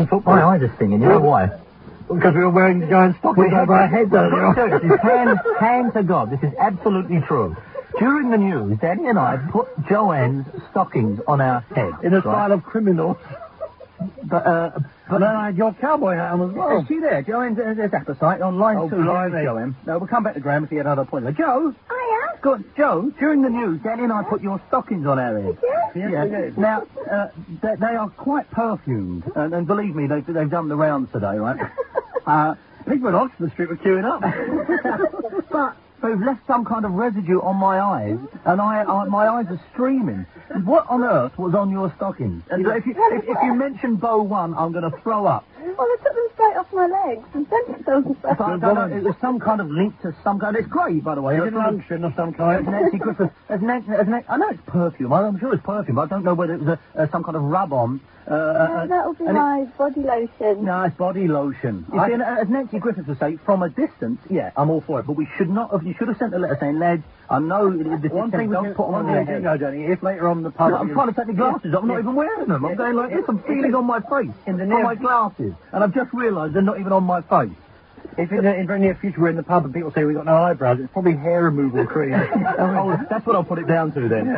My eyes are stinging, you know why? Because we were wearing giant stockings over our heads earlier. This is hand to God. This is absolutely true. During the news, Daddy and I put Joanne's stockings on our heads. In a style of criminal. But then I had your cowboy hat on as well. Is she there? Joanne's there's appetite on line 2. Blimey. Joanne. No, we'll come back to Graham if he had another point. Joe? Hiya. Good. Joe, during the news, Daddy and I put your stockings on our heads. Yes. Now, they are quite perfumed. And believe me, they've done the rounds today, right? People in Oxford Street were queuing up. But they've left some kind of residue on my eyes, and my eyes are streaming. What on earth was on your stockings? And if you mention Bow 1, I'm going to throw up. Well, I took them straight off my legs and sent them. But I don't know, it was some kind of link to some kind. It's great, by the way. It's an unction of some kind. Nancy Griffith. I know it's perfume. I'm sure it's perfume, but I don't know whether it was some kind of rub-on. No, that'll be my body lotion. No, it's body lotion. You see, as Nancy Griffith would say, from a distance, yeah, I'm all for it. But we should not have. You should have sent a letter saying, lads, I know this one thing don't put on your head. No, Johnny, if later on the pub... I'm trying to take my glasses off. I'm not even wearing them. I'm going like this. I'm feeling on my face. On my glasses. And I've just realised they're not even on my face. If in the very near future we're in the pub and people say we've got no eyebrows, it's probably hair removal cream. That's what I'll put it down to then.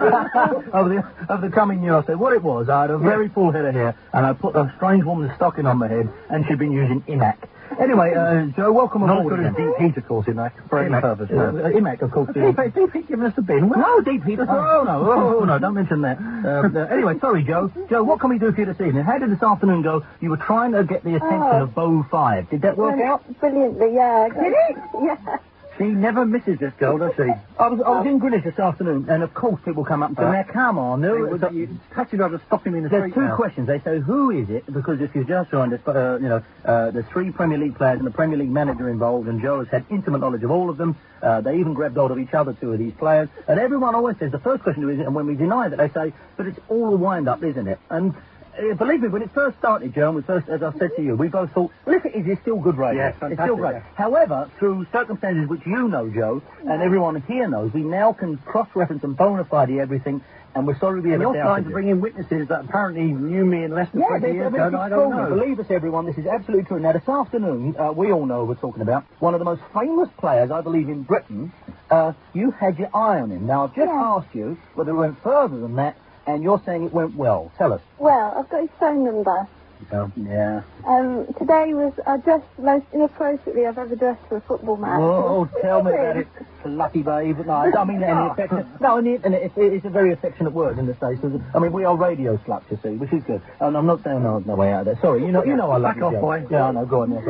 over the coming year, I'll say what it was. I had a very full head of hair, and I put a strange woman's stocking on my head, and she'd been using Imac. Anyway, Joe, welcome aboard. Not as good as Deep Heat, of course, Imac, for any purpose. Imac, of course. Deep Heat giving us the bin. No, Deep Heat. Oh, no, don't mention that. Anyway, sorry, Joe. Joe, what can we do for you this evening? How did this afternoon go? You were trying to get the attention of Bow 5. Did that work out? Brilliantly, yeah. Did it? Yeah. She never misses this girl, does she? I was in Greenwich this afternoon, and of course people come up and say, now come on, You touching her to stop him in the street. There's two questions. They say, who is it? Because if you've just joined us, there's 3 Premier League players and a Premier League manager involved, and Joe has had intimate knowledge of all of them. They even grabbed hold of each other, 2 of these players. And everyone always says, the first question is, and when we deny that, they say, but it's all a wind-up, isn't it? And believe me, when it first started, Joe, as I said to you, we both thought, well, if it is, it's still good radio. Yes, it's still great. Yeah. However, through circumstances which you know, Joe, and everyone here knows, we now can cross-reference and bona fide everything, and we're sorry we ever doubted you're trying to bring in witnesses that apparently knew me in less than 20 years ago, and I don't know. Believe us, everyone, this is absolutely true. Now, this afternoon, we all know we're talking about one of the most famous players, I believe, in Britain. You had your eye on him. Now, I've just asked you whether it went further than that, and you're saying it went well. Tell us. Well, I've got his phone number. Oh, yeah. Today I dressed most inappropriately I've ever dressed for a football match. Oh, tell me about it, lucky babe. No, I don't mean that in the affectionate... No, it's a very affectionate word in the States. I mean, we are radio sluts, you see, which is good. And I'm not saying no way out there. Sorry, you know I love you, Back off, boy. Yeah, I know, go on, yeah.